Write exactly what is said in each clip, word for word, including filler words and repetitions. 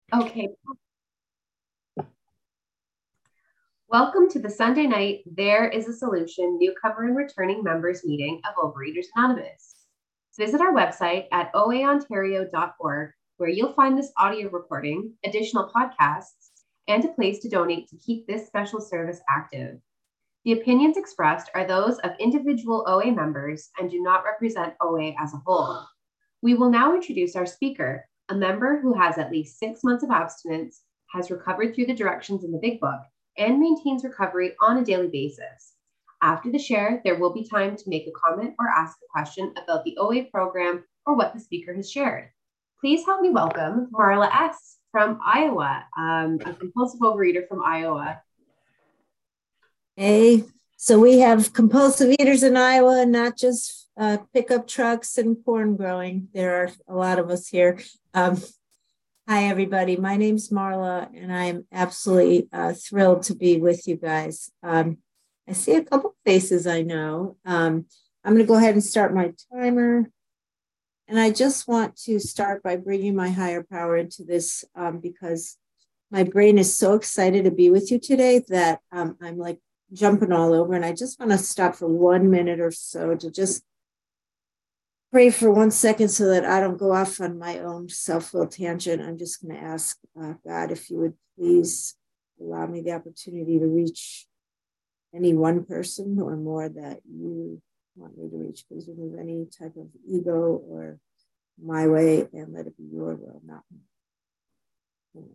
Okay, welcome to the Sunday night There is a Solution newcomer and returning members meeting of Overeaters Anonymous. Visit our website at o a ontario dot org, where you'll find this audio recording, additional podcasts, and a place to donate to keep this special service active. The opinions expressed are those of individual O A members and do not represent O A as a whole. We will now introduce our speaker, a member who has at least six months of abstinence, has recovered through the directions in the Big Book, and maintains recovery on a daily basis. After the share, there will be time to make a comment or ask a question about the O A program or what the speaker has shared. Please help me welcome Marla S. from Iowa, um, a compulsive overeater from Iowa. Hey, so we have compulsive eaters in Iowa, not just uh, pickup trucks and corn growing. There are a lot of us here. Um, hi, everybody. My name's Marla, and I'm absolutely uh, thrilled to be with you guys. Um, I see a couple faces I know. Um, I'm going to go ahead and start my timer. And I just want to start by bringing my higher power into this um, because my brain is so excited to be with you today that um, I'm like jumping all over. And I just want to stop for one minute or so to just pray for one second so that I don't go off on my own self-will tangent. I'm just going to ask uh, God if you would please allow me the opportunity to reach any one person or more that you want me to reach. Please remove any type of ego or my way and let it be your will, not mine.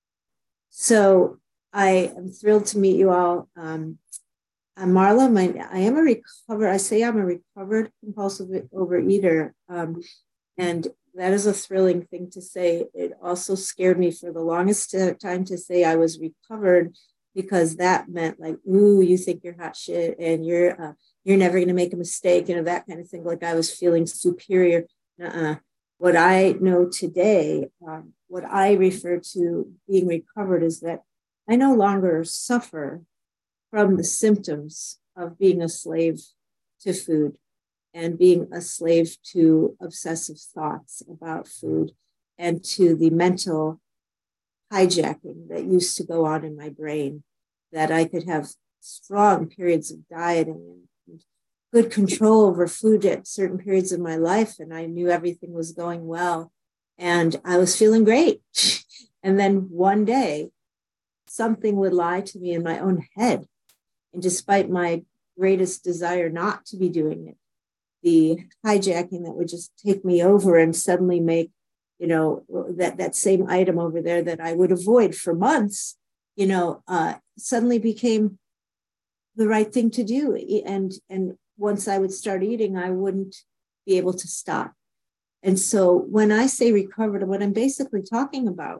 So I am thrilled to meet you all. Um, I'm Marla. My, I am a recovered, I say I'm a recovered compulsive overeater. Um, and that is a thrilling thing to say. It also scared me for the longest time to say I was recovered, because that meant like, ooh, you think you're hot shit and you're uh, you're never going to make a mistake, you know, that kind of thing. Like I was feeling superior. Uh-uh. What I know today, um, what I refer to being recovered is that I no longer suffer from the symptoms of being a slave to food and being a slave to obsessive thoughts about food and to the mental hijacking that used to go on in my brain, that I could have strong periods of dieting and good control over food at certain periods of my life. And I knew everything was going well and I was feeling great. And then one day, something would lie to me in my own head. And despite my greatest desire not to be doing it, the hijacking that would just take me over and suddenly make, you know, that, that same item over there that I would avoid for months, you know, uh, suddenly became the right thing to do. And, and once I would start eating, I wouldn't be able to stop. And so when I say recovered, what I'm basically talking about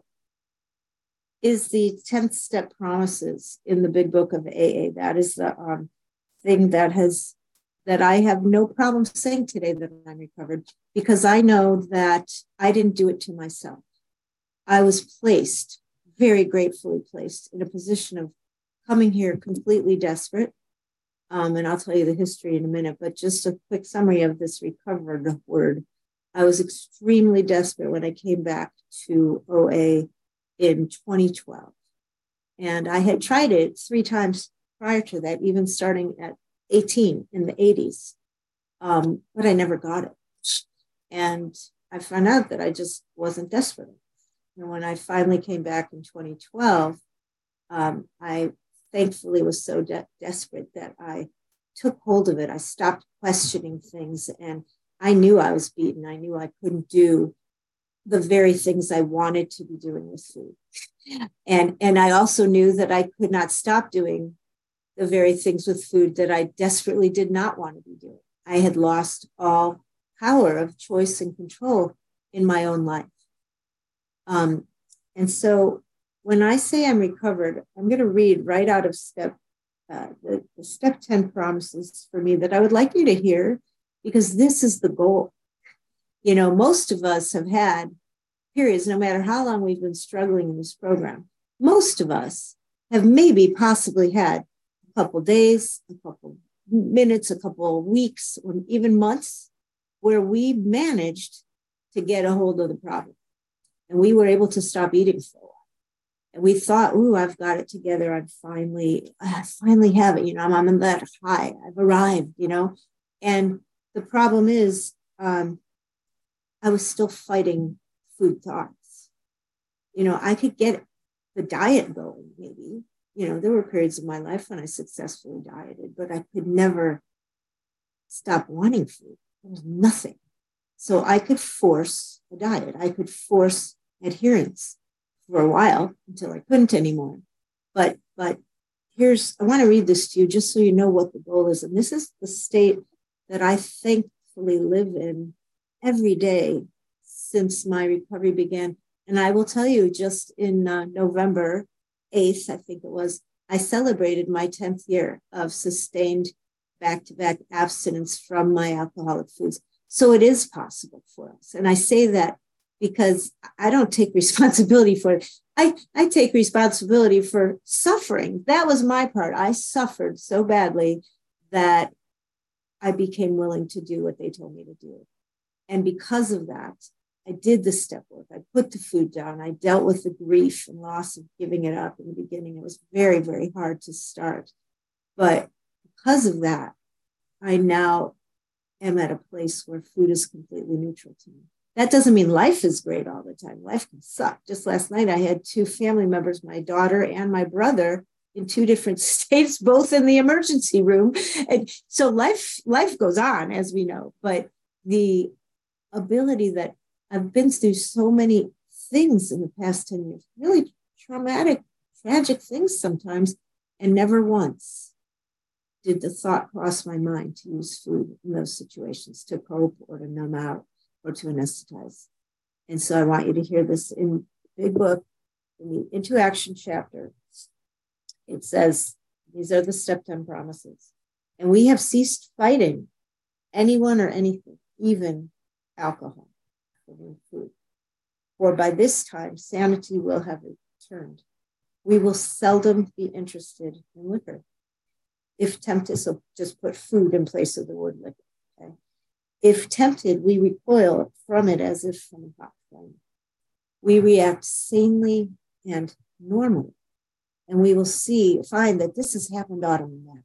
is the tenth step promises in the Big Book of A A. That is the um, thing that has, that I have no problem saying today that I'm recovered, because I know that I didn't do it to myself. I was placed, very gratefully placed, in a position of coming here completely desperate. Um, and I'll tell you the history in a minute, but just a quick summary of this recovered word. I was extremely desperate when I came back to O A in twenty twelve. And I had tried it three times prior to that, even starting at eighteen in the eighties. Um, but I never got it. And I found out that I just wasn't desperate. And when I finally came back in twenty twelve, um, I thankfully was so de- desperate that I took hold of it. I stopped questioning things, and I knew I was beaten. I knew I couldn't do the very things I wanted to be doing with food. And, and I also knew that I could not stop doing the very things with food that I desperately did not want to be doing. I had lost all power of choice and control in my own life. Um, and so when I say I'm recovered, I'm going to read right out of step, uh, the, the step ten promises for me that I would like you to hear, because this is the goal. You know, most of us have had periods, no matter how long we've been struggling in this program, most of us have maybe possibly had a couple days, a couple minutes, a couple of weeks, or even months where we managed to get a hold of the problem. And we were able to stop eating for a while. And we thought, ooh, I've got it together. I'm finally, I finally have it. You know, I'm on that high. I've arrived, you know. And the problem is, um, I was still fighting food thoughts. You know, I could get the diet going, maybe. You know, there were periods of my life when I successfully dieted, but I could never stop wanting food. There was nothing. So I could force a diet. I could force adherence for a while until I couldn't anymore. But but here's, I want to read this to you just so you know what the goal is. And this is the state that I thankfully live in every day since my recovery began. And I will tell you, just in uh, November eighth, I think it was, I celebrated my tenth year of sustained back-to-back abstinence from my alcoholic foods. So it is possible for us. And I say that because I don't take responsibility for it. I, I take responsibility for suffering. That was my part. I suffered so badly that I became willing to do what they told me to do. And because of that, I did the step work. I put the food down. I dealt with the grief and loss of giving it up in the beginning. It was very, very hard to start. But because of that, I now am at a place where food is completely neutral to me. That doesn't mean life is great all the time. Life can suck. Just last night, I had two family members, my daughter and my brother, in two different states, both in the emergency room. And so life, life goes on, as we know. But the ability that I've been through so many things in the past ten years, really traumatic, tragic things sometimes, and never once did the thought cross my mind to use food in those situations to cope or to numb out or to anesthetize. And so I want you to hear this in the big book, in the Into Action chapter. It says, these are the step ten promises. And we have ceased fighting anyone or anything, even alcohol, even food. For by this time, sanity will have returned. We will seldom be interested in liquor. If tempted, so just put food in place of the word liquor. Okay? If tempted, we recoil from it as if from a hot flame. We react sanely and normally, and we will see, find that this has happened automatically.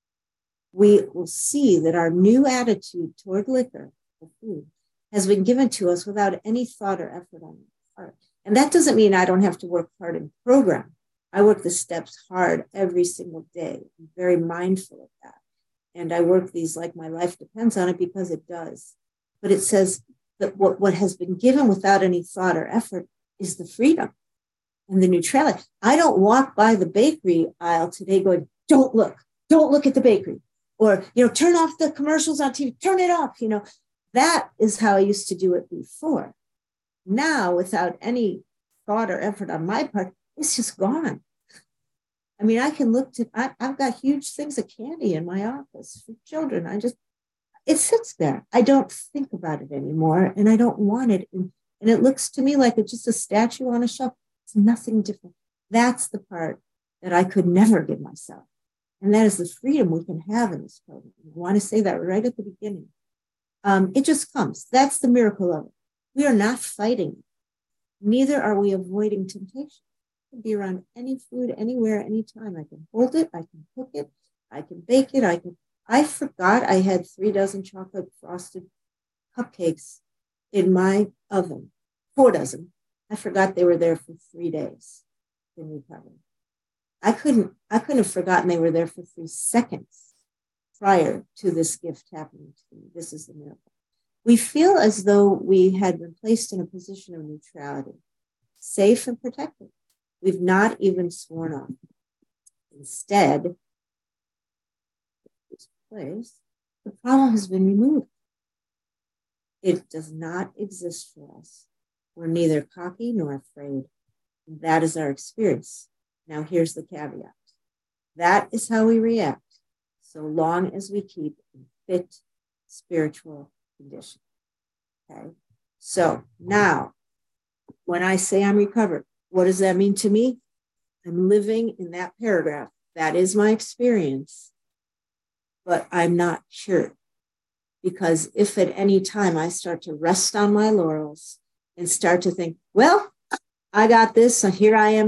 We will see that our new attitude toward liquor, or food, has been given to us without any thought or effort on our part. And that doesn't mean I don't have to work hard in program. I work the steps hard every single day. I'm very mindful of that. And I work these like my life depends on it, because it does. But it says that what, what has been given without any thought or effort is the freedom and the neutrality. I don't walk by the bakery aisle today going, don't look, don't look at the bakery. Or, you know, turn off the commercials on T V, turn it off. You know, that is how I used to do it before. Now, without any thought or effort on my part, it's just gone. I mean, I can look to, I, I've got huge things of candy in my office for children. I just, it sits there. I don't think about it anymore, and I don't want it. And, and it looks to me like it's just a statue on a shelf. It's nothing different. That's the part that I could never give myself. And that is the freedom we can have in this program. I want to say that right at the beginning. Um, it just comes. That's the miracle of it. We are not fighting. Neither are we avoiding temptation. I can be around any food, anywhere, anytime. I can hold it. I can cook it. I can bake it. I can. I forgot I had three dozen chocolate frosted cupcakes in my oven. Four dozen. I forgot they were there for three days in recovery. I couldn't. I couldn't have forgotten they were there for three seconds prior to this gift happening to me. This is the miracle. We feel as though we had been placed in a position of neutrality, safe and protected. We've not even sworn off. Instead, this place, the problem has been removed. It does not exist for us. We're neither cocky nor afraid. That is our experience. Now, here's the caveat. That is how we react, so long as we keep in fit spiritual condition. Okay? So now, when I say I'm recovered, what does that mean to me? I'm living in that paragraph. That is my experience, but I'm not cured. Because if at any time I start to rest on my laurels and start to think, well, I got this, so here I am now,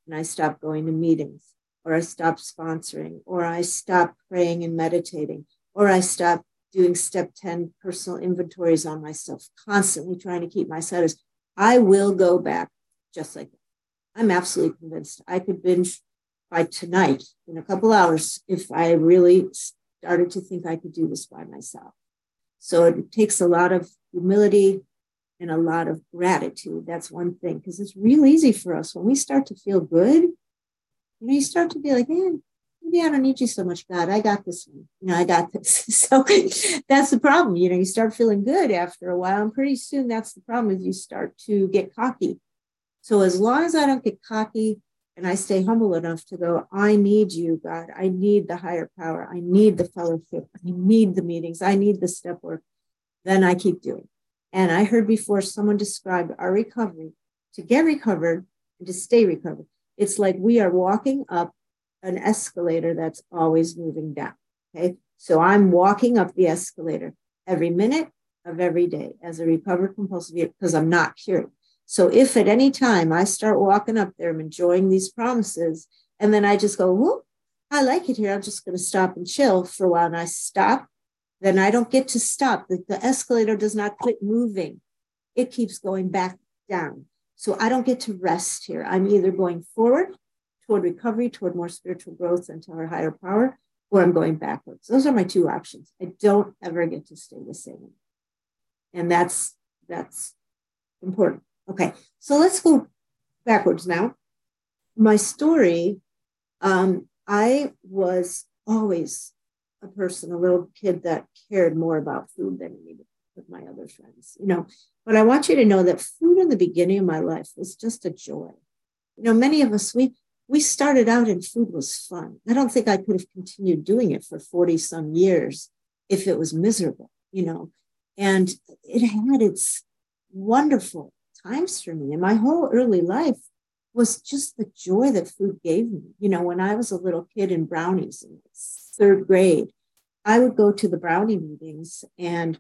and I stop going to meetings, or I stop sponsoring, or I stop praying and meditating, or I stop doing step ten personal inventories on myself, constantly trying to keep my status, I will go back just like that. I'm absolutely convinced I could binge by tonight in a couple hours if I really started to think I could do this by myself. So it takes a lot of humility and a lot of gratitude. That's one thing, because it's real easy for us when we start to feel good. You know, you start to be like, man, maybe I don't need you so much, God. I got this one. You know, I got this. So that's the problem. You know, you start feeling good after a while, and pretty soon that's the problem, is you start to get cocky. So as long as I don't get cocky and I stay humble enough to go, I need you, God. I need the higher power. I need the fellowship. I need the meetings. I need the step work. Then I keep doing. And I heard before someone described our recovery. To get recovered and to stay recovered, it's like we are walking up an escalator that's always moving down. Okay. So I'm walking up the escalator every minute of every day as a recovered compulsive eater, because I'm not cured. So if at any time I start walking up there, I'm enjoying these promises, and then I just go, whoop, I like it here, I'm just going to stop and chill for a while, and I stop, then I don't get to stop. The, the escalator does not quit moving. It keeps going back down. So I don't get to rest here. I'm either going forward toward recovery, toward more spiritual growth and to our higher power, or I'm going backwards. Those are my two options. I don't ever get to stay the same. And that's, that's important. Okay, so let's go backwards now. My story, um, I was always a person, a little kid that cared more about food than any of my other friends, you know. But I want you to know that food in the beginning of my life was just a joy. You know, many of us, we we started out and food was fun. I don't think I could have continued doing it for forty some years if it was miserable, you know. And it had its wonderful times for me. And my whole early life was just the joy that food gave me. You know, when I was a little kid in brownies in third grade, I would go to the brownie meetings, and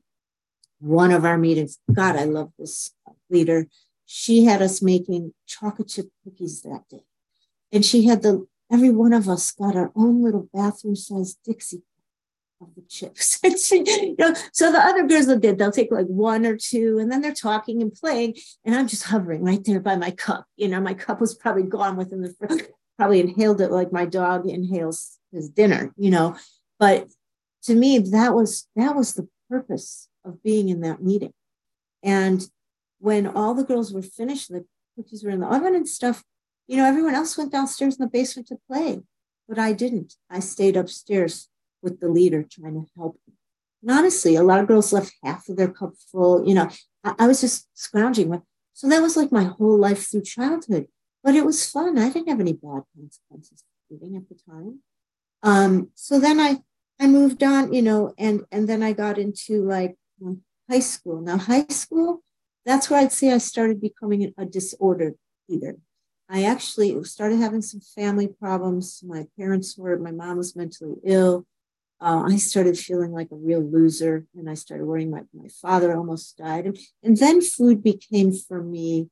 one of our meetings, God, I love this leader. She had us making chocolate chip cookies that day. And she had the, every one of us got our own little bathroom sized Dixie of the chips. And she, you know, so the other girls that did, they'll take like one or two, and then they're talking and playing. And I'm just hovering right there by my cup. You know, my cup was probably gone within the first, probably inhaled it like my dog inhales his dinner, you know. But to me, that was, that was the purpose of being in that meeting. And when all the girls were finished, the cookies were in the oven and stuff, you know, everyone else went downstairs in the basement to play, but I didn't. I stayed upstairs with the leader trying to help them. And honestly, a lot of girls left half of their cup full, you know, I, I was just scrounging with. So that was like my whole life through childhood, but it was fun. I didn't have any bad consequences for eating at the time. Um, so then I, I moved on, you know, and, and then I got into like high school. Now, high school, that's where I'd say I started becoming a disordered eater. I actually started having some family problems. My parents were, my mom was mentally ill. Uh, I started feeling like a real loser, and I started worrying. My, my father almost died. And, and then food became for me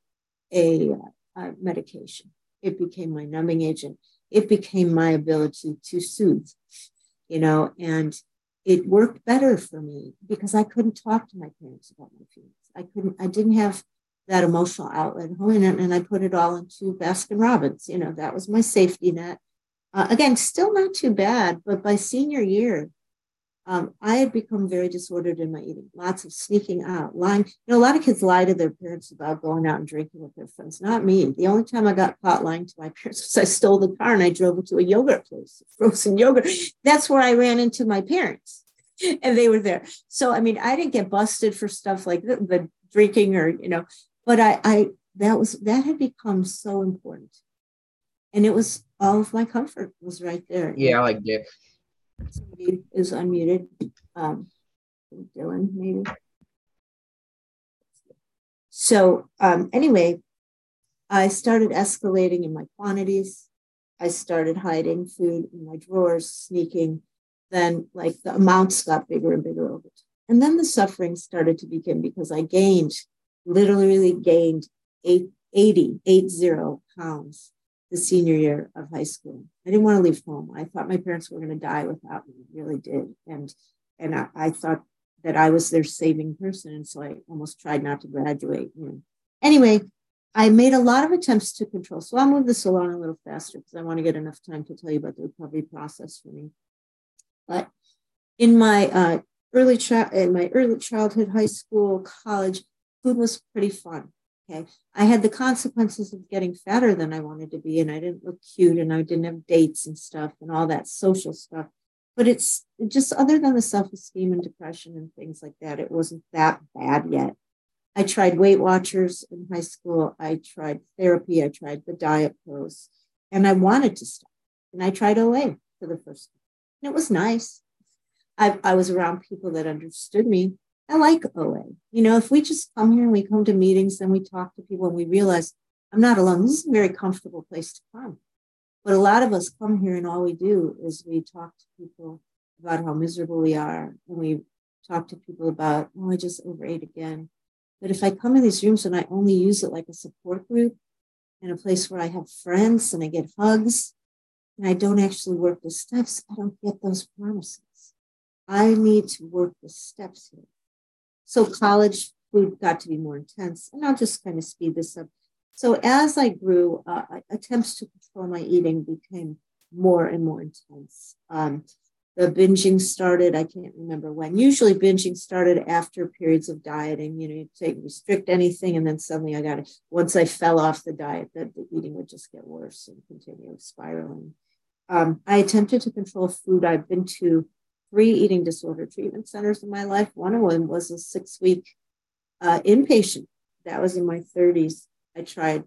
a, a medication. It became my numbing agent. It became my ability to soothe, you know, and it worked better for me because I couldn't talk to my parents about my feelings. I couldn't, I didn't have that emotional outlet. And, and I put it all into Baskin Robbins. You know, that was my safety net. Uh, again, still not too bad, but by senior year, um, I had become very disordered in my eating. Lots of sneaking out, lying. You know, a lot of kids lie to their parents about going out and drinking with their friends. Not me. The only time I got caught lying to my parents was I stole the car and I drove it to a yogurt place, frozen yogurt. That's where I ran into my parents, and they were there. So, I mean, I didn't get busted for stuff like the, the drinking or, you know, but I, I, that was, that had become so important. And it was, all of my comfort was right there. Yeah, I like Dick. Somebody is unmuted. Um, Dylan, maybe. So um, anyway, I started escalating in my quantities. I started hiding food in my drawers, sneaking. Then like the amounts got bigger and bigger over time. And then the suffering started to begin because I gained, literally gained eight, eighty, eight zero pounds. the senior year of high school. I didn't want to leave home. I thought my parents were going to die without me. I really did. And and I, I thought that I was their saving person. And so I almost tried not to graduate. You know. Anyway, I made a lot of attempts to control. So I'll move this along a little faster because I want to get enough time to tell you about the recovery process for me. But in my uh, early child, in my early childhood, high school, college, food was pretty fun. Okay, I had the consequences of getting fatter than I wanted to be, and I didn't look cute, and I didn't have dates and stuff, and all that social stuff. But it's just other than the self-esteem and depression and things like that, it wasn't that bad yet. I tried Weight Watchers in high school. I tried therapy. I tried the diet pros, and I wanted to stop. And I tried O A for the first time. And it was nice. I, I was around people that understood me. I like O A. You know, if we just come here and we come to meetings, then we talk to people and we realize I'm not alone. This is a very comfortable place to come. But a lot of us come here and all we do is we talk to people about how miserable we are. And we talk to people about, oh, I just overate again. But if I come in these rooms and I only use it like a support group and a place where I have friends and I get hugs and I don't actually work the steps, I don't get those promises. I need to work the steps here. So college food got to be more intense. And I'll just kind of speed this up. So as I grew, uh, attempts to control my eating became more and more intense. Um, the binging started, I can't remember when. Usually binging started after periods of dieting. You know, you take restrict anything, and then suddenly I got it. Once I fell off the diet, that the eating would just get worse and continue spiraling. Um, I attempted to control food. I've been to three eating disorder treatment centers in my life. One of them was a six-week uh, inpatient. That was in my thirties. I tried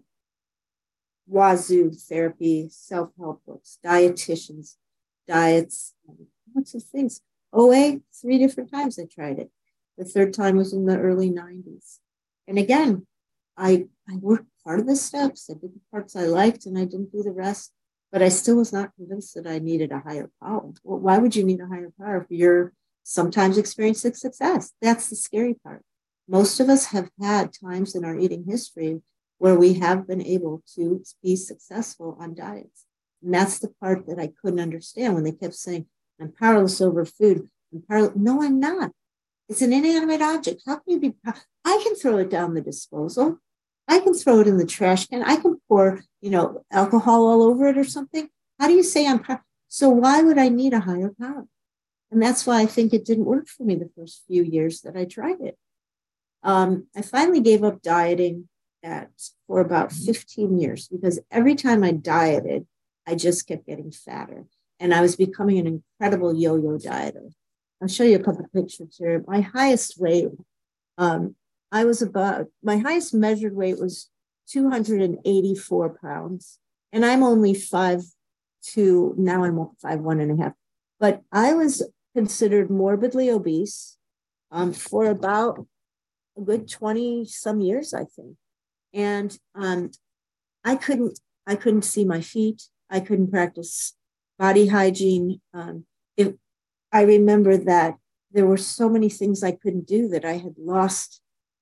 wazoo therapy, self-help books, dietitians, diets, lots of things. O A, three different times I tried it. The third time was in the early nineties. And again, I, I worked part of the steps. I did the parts I liked and I didn't do the rest. But I still was not convinced that I needed a higher power. Well, why would you need a higher power if you're sometimes experiencing success? That's the scary part. Most of us have had times in our eating history where we have been able to be successful on diets. And that's the part that I couldn't understand when they kept saying, I'm powerless over food. I'm powerless. No, I'm not. It's an inanimate object. How can you be? I can throw it down the disposal. I can throw it in the trash can. I can pour, you know, alcohol all over it or something. How do you say I'm powerless? So why would I need a higher power? And that's why I think it didn't work for me the first few years that I tried it. Um, I finally gave up dieting at, for about fifteen years because every time I dieted, I just kept getting fatter. And I was becoming an incredible yo-yo dieter. I'll show you a couple of pictures here. My highest weight, um, I was about, my highest measured weight was two hundred eighty-four pounds. And I'm only five two, now I'm five one and a half. But I was considered morbidly obese um, for about a good twenty some years, I think. And um, I couldn't, I couldn't see my feet. I couldn't practice body hygiene. Um, it, I remember that there were so many things I couldn't do that I had lost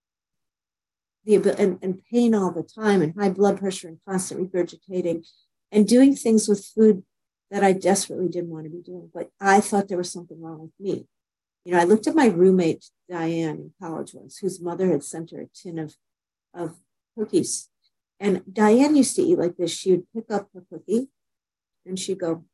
the ability, and, and pain all the time, and high blood pressure and constant regurgitating, and doing things with food that I desperately didn't want to be doing. But I thought there was something wrong with me. You know, I looked at my roommate, Diane, in college once, whose mother had sent her a tin of, of cookies. And Diane used to eat like this. She would pick up her cookie and she'd go,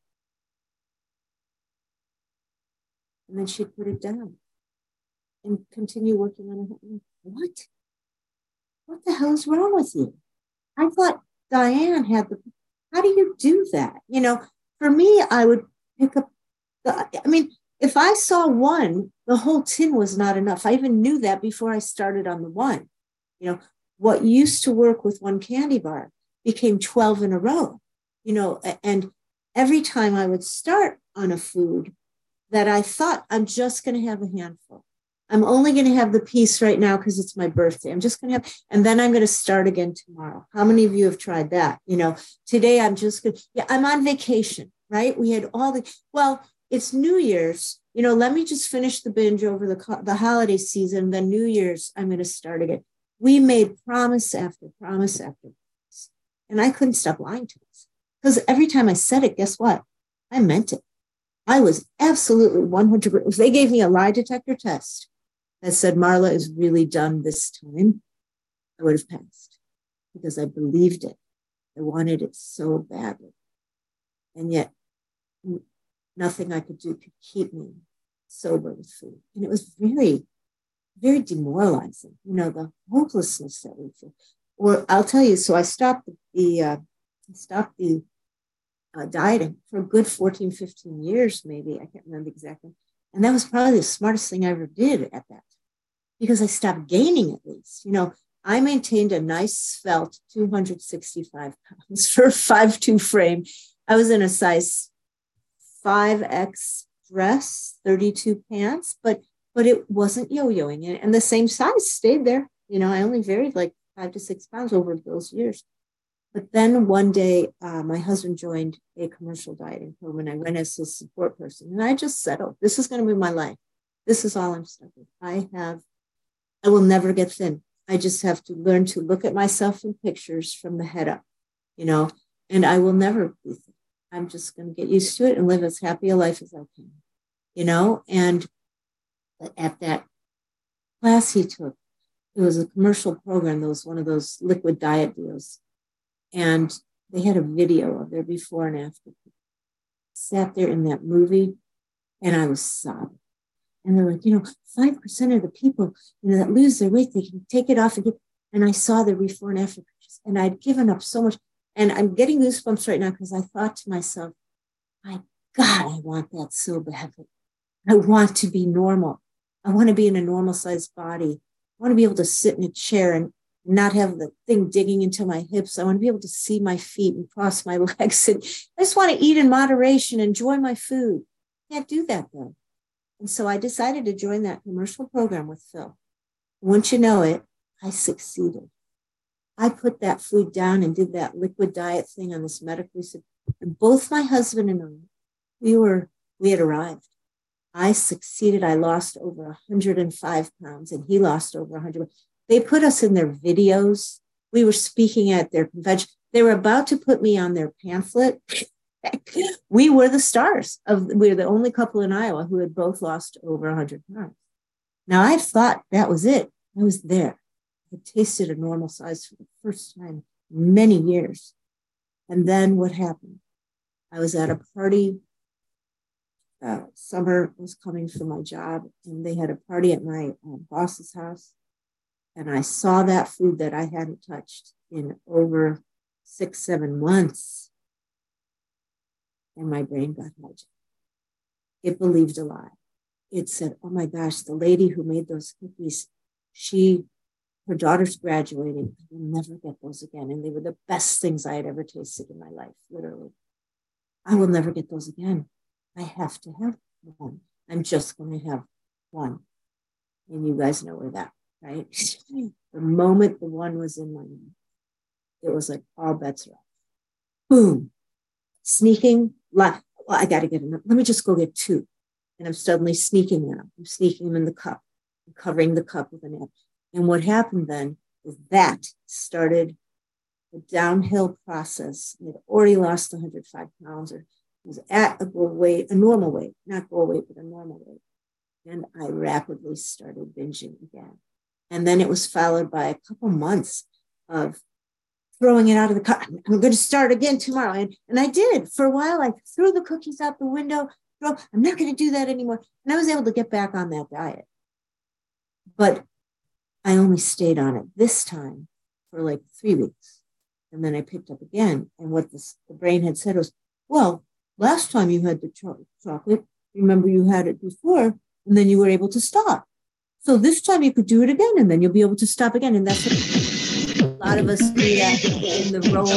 and then she'd put it down and continue working on it. What? What the hell is wrong with you? I thought Diane had the, how do you do that? You know, for me, I would pick up the, I mean, if I saw one, the whole tin was not enough. I even knew that before I started on the one. You know, what used to work with one candy bar became twelve in a row, you know, and every time I would start on a food that I thought I'm just going to have a handful. I'm only going to have the piece right now because it's my birthday. I'm just going to have, and then I'm going to start again tomorrow. How many of you have tried that? You know, today I'm just going to, yeah, I'm on vacation, right? We had all the, well, it's New Year's, you know, let me just finish the binge over the, the holiday season. Then New Year's, I'm going to start again. We made promise after promise after promise. And I couldn't stop lying to us. because every time I said it, guess what? I meant it. I was absolutely one hundred percent. If they gave me a lie detector test that said Marla is really done this time, I would have passed because I believed it. I wanted it so badly. And yet nothing I could do could keep me sober with food. And it was very, very demoralizing, you know, the hopelessness that we feel. Or I'll tell you, so I stopped the, uh, stopped the uh, dieting for a good fourteen, fifteen years, maybe. I can't remember exactly. And that was probably the smartest thing I ever did at that, because I stopped gaining at least. You know, I maintained a nice svelte two hundred sixty-five pounds for a five two frame. I was in a size five X dress, thirty-two pants, but but it wasn't yo-yoing. And, and the same size stayed there. You know, I only varied like five to six pounds over those years. But then one day, uh, my husband joined a commercial dieting program, and I went as his support person. And I just settled. This is going to be my life. This is all I'm stuck with. I have, I will never get thin. I just have to learn to look at myself in pictures from the head up, you know, and I will never be thin. I'm just going to get used to it and live as happy a life as I can, you know. And at that class he took, it was a commercial program. There was one of those liquid diet deals. And they had a video of their before and after. I sat there in that movie and I was sobbing. And they're like, you know, five percent of the people, you know, that lose their weight, they can take it off again. And I saw the before and after pictures, and I'd given up so much. And I'm getting goosebumps right now because I thought to myself, my God, I want that so badly. I want to be normal. I want to be in a normal sized body. I want to be able to sit in a chair and not have the thing digging into my hips. I want to be able to see my feet and cross my legs. And I just want to eat in moderation, enjoy my food. Can't do that though. And so I decided to join that commercial program with Phil. Once you know it, I succeeded. I put that food down and did that liquid diet thing on this medical. And both my husband and I, we were, we had arrived. I succeeded. I lost over one hundred five pounds and he lost over one hundred. They put us in their videos. We were speaking at their convention. They were about to put me on their pamphlet. We were the stars of, we were the only couple in Iowa who had both lost over one hundred pounds. Now I thought that was it. I was there. I tasted a normal size for the first time in many years. And then what happened? I was at a party. Uh, summer was coming for my job, and they had a party at my uh, boss's house. And I saw that food that I hadn't touched in over six, seven months. And my brain got hijacked. It believed a lie. It said, oh my gosh, the lady who made those cookies, she, her daughter's graduating. I will never get those again. And they were the best things I had ever tasted in my life, literally. I will never get those again. I have to have one. I'm just going to have one. And you guys know where that, right? The moment the one was in my mouth, it was like all bets are off. Boom. Sneaking. Well, I got to get enough. Let me just go get two. And I'm suddenly sneaking them. I'm sneaking them in the cup. I'm covering the cup with a napkin. And what happened then is that started a downhill process. I had already lost one hundred five pounds, or was at a goal weight, a normal weight, not goal weight, but a normal weight. And I rapidly started binging again. And then it was followed by a couple months of throwing it out of the cup. I'm going to start again tomorrow. And, and I did. For a while, I threw the cookies out the window. Throw, I'm not going to do that anymore. And I was able to get back on that diet. But I only stayed on it this time for like three weeks. And then I picked up again. And what this, the brain had said was, well, last time you had the cho- chocolate, remember you had it before, and then you were able to stop. So this time you could do it again, and then you'll be able to stop again. And that's what a lot of us do that in the role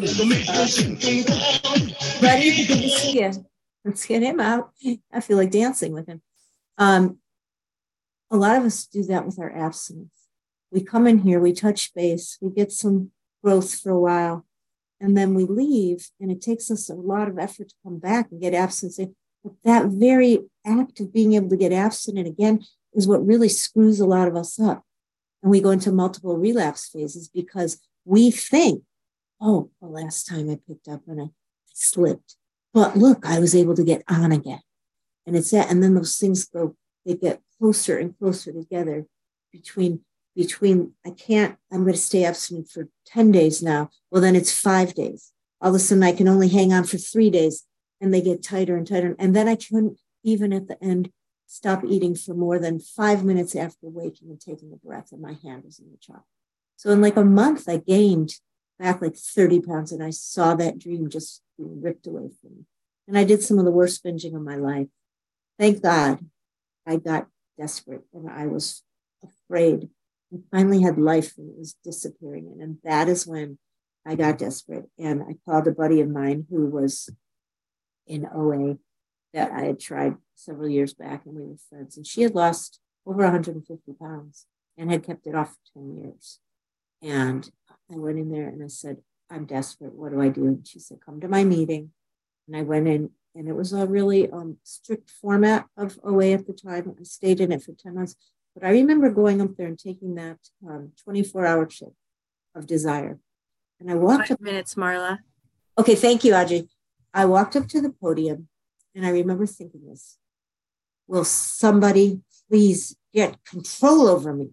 of, buddy, good to see you. Let's get him out. I feel like dancing with him. Um, a lot of us do that with our abstinence. We come in here, we touch base, we get some growth for a while, and then we leave, and it takes us a lot of effort to come back and get abstinent. But that very act of being able to get abstinent again is what really screws a lot of us up. And we go into multiple relapse phases because we think, oh, the last time I picked up and I, slipped. But look, I was able to get on again. And it's that, and then those things go, they get closer and closer together between, between, I can't, I'm going to stay abstinent for ten days now. Well, then it's five days. All of a sudden I can only hang on for three days and they get tighter and tighter. And then I couldn't even at the end stop eating for more than five minutes after waking and taking a breath, and my hand was in the chocolate. So in like a month, I gained back like thirty pounds, and I saw that dream just being ripped away from me. And I did some of the worst binging of my life. Thank God I got desperate and I was afraid. I finally had life and it was disappearing. And, and that is when I got desperate. And I called a buddy of mine who was in O A that I had tried several years back, and we were friends. And she had lost over one hundred fifty pounds and had kept it off for ten years. And I went in there and I said, I'm desperate. What do I do? And she said, come to my meeting. And I went in, and it was a really um, strict format of O A at the time. I stayed in it for ten months. But I remember going up there and taking that um, twenty-four hour shift of desire. And I walked Five up. minutes, Marla. Okay, thank you, Audrey. I walked up to the podium, and I remember thinking this: will somebody please get control over me?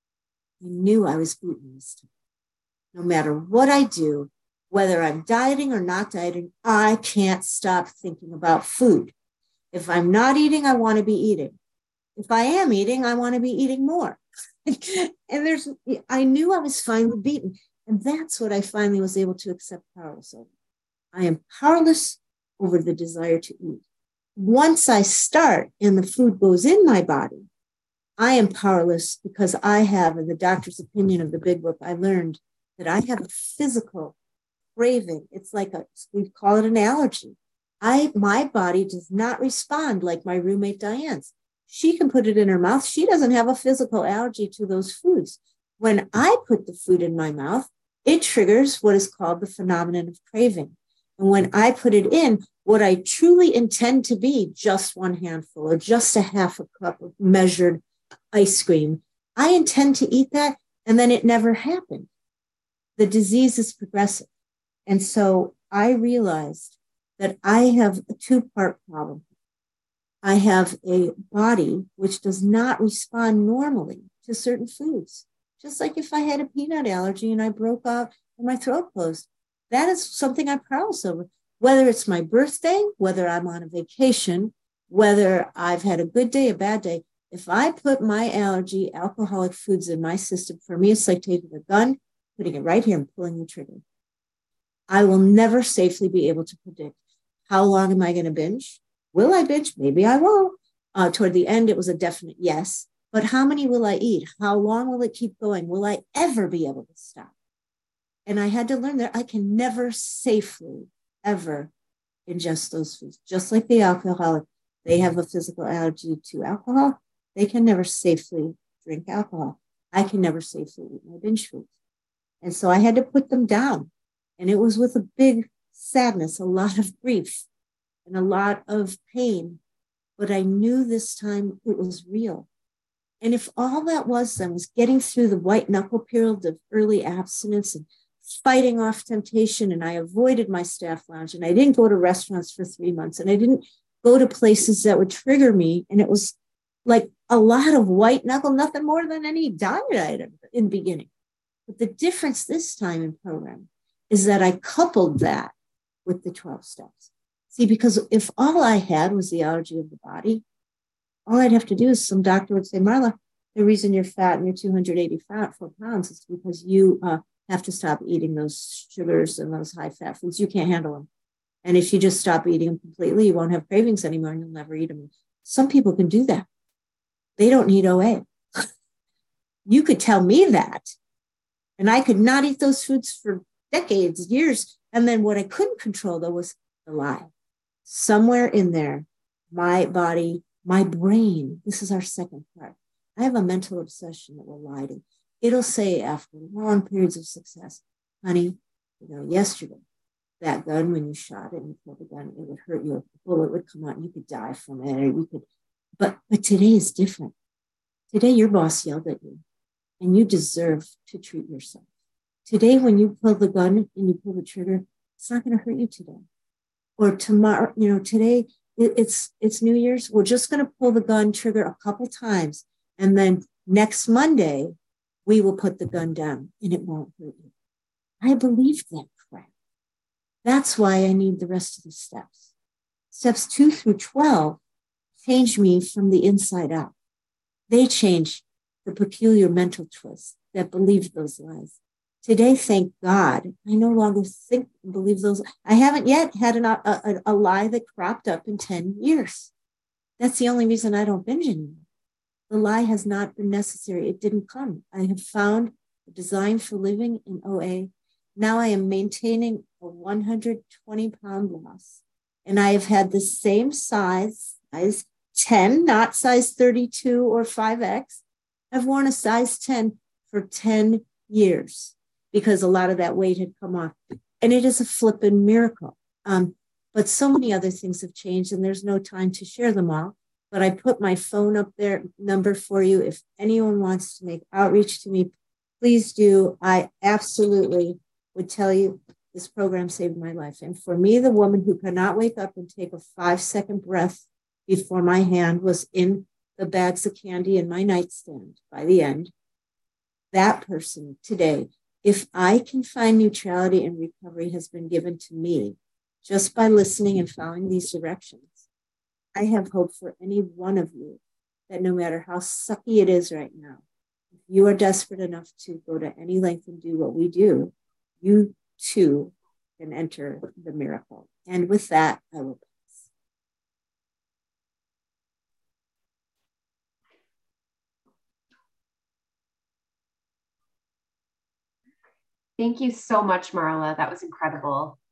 I knew I was beaten this time. No matter what I do, whether I'm dieting or not dieting, I can't stop thinking about food. If I'm not eating, I want to be eating. If I am eating, I want to be eating more. And there's, I knew I was finally beaten. And that's what I finally was able to accept powerless over. I am powerless over the desire to eat. Once I start and the food goes in my body, I am powerless because I have, in the doctor's opinion of the big book, I learned that I have a physical craving. It's like a, we call it an allergy. I, my body does not respond like my roommate Diane's. She can put it in her mouth. She doesn't have a physical allergy to those foods. When I put the food in my mouth, it triggers what is called the phenomenon of craving. And when I put it in, what I truly intend to be, just one handful or just a half a cup of measured ice cream, I intend to eat that, and then it never happened. The disease is progressive. And so I realized that I have a two-part problem. I have a body which does not respond normally to certain foods. Just like if I had a peanut allergy and I broke out and my throat closed, that is something I'm powerless over. Whether it's my birthday, whether I'm on a vacation, whether I've had a good day, a bad day, if I put my allergy, alcoholic foods in my system, for me, it's like taking a gun, putting it right here and pulling the trigger. I will never safely be able to predict how long am I going to binge? Will I binge? Maybe I won't. Uh, toward the end, it was a definite yes. But how many will I eat? How long will it keep going? Will I ever be able to stop? And I had to learn that I can never safely, ever ingest those foods. Just like the alcoholic, they have a physical allergy to alcohol. They can never safely drink alcohol. I can never safely eat my binge foods. And so I had to put them down. And it was with a big sadness, a lot of grief, and a lot of pain. But I knew this time it was real. And if all that was then was getting through the white knuckle period of early abstinence and fighting off temptation, and I avoided my staff lounge, and I didn't go to restaurants for three months, and I didn't go to places that would trigger me. And it was like a lot of white knuckle, nothing more than any diet item in the beginning. But the difference this time in program is that I coupled that with the twelve steps. See, because if all I had was the allergy of the body, all I'd have to do is some doctor would say, Marla, the reason you're fat and you're two hundred eighty-four pounds is because you uh, have to stop eating those sugars and those high fat foods. You can't handle them. And if you just stop eating them completely, you won't have cravings anymore and you'll never eat them. Some people can do that. They don't need O A. You could tell me that. And I could not eat those foods for decades, years. And then what I couldn't control, though, was the lie. Somewhere in there, my body, my brain, this is our second part. I have a mental obsession that will lie to. It'll say after long periods of success, honey, you know, yesterday, that gun, when you shot it and you pulled the gun, it would hurt you. A bullet would come out and you could die from it. Or you could, but, but today is different. Today, your boss yelled at you and you deserve to treat yourself. Today, when you pull the gun and you pull the trigger, it's not going to hurt you today. or tomorrow, you know, today it, it's it's New Year's. We're just going to pull the gun trigger a couple times, and then next Monday we will put the gun down, and it won't hurt you. I believe that crap. That's why I need the rest of the steps. Steps two through twelve change me from the inside out. They change the peculiar mental twist that believed those lies. Today, thank God, I no longer think and believe those. I haven't yet had an, a, a, a lie that cropped up in ten years. That's the only reason I don't binge anymore. The lie has not been necessary. It didn't come. I have found a design for living in O A. Now I am maintaining a one hundred twenty pound loss. And I have had the same size, size ten, not size thirty-two or five X. I've worn a size ten for ten years because a lot of that weight had come off. And it is a flippin' miracle. Um, but so many other things have changed, and there's no time to share them all. But I put my phone up there, number for you. If anyone wants to make outreach to me, please do. I absolutely would tell you this program saved my life. And for me, the woman who could not wake up and take a five second breath before my hand was in the bags of candy in my nightstand by the end, that person today, if I can find neutrality and recovery, has been given to me just by listening and following these directions. I have hope for any one of you that no matter how sucky it is right now, if you are desperate enough to go to any length and do what we do, you too can enter the miracle. And with that, I will pass. Thank you so much, Marla. That was incredible.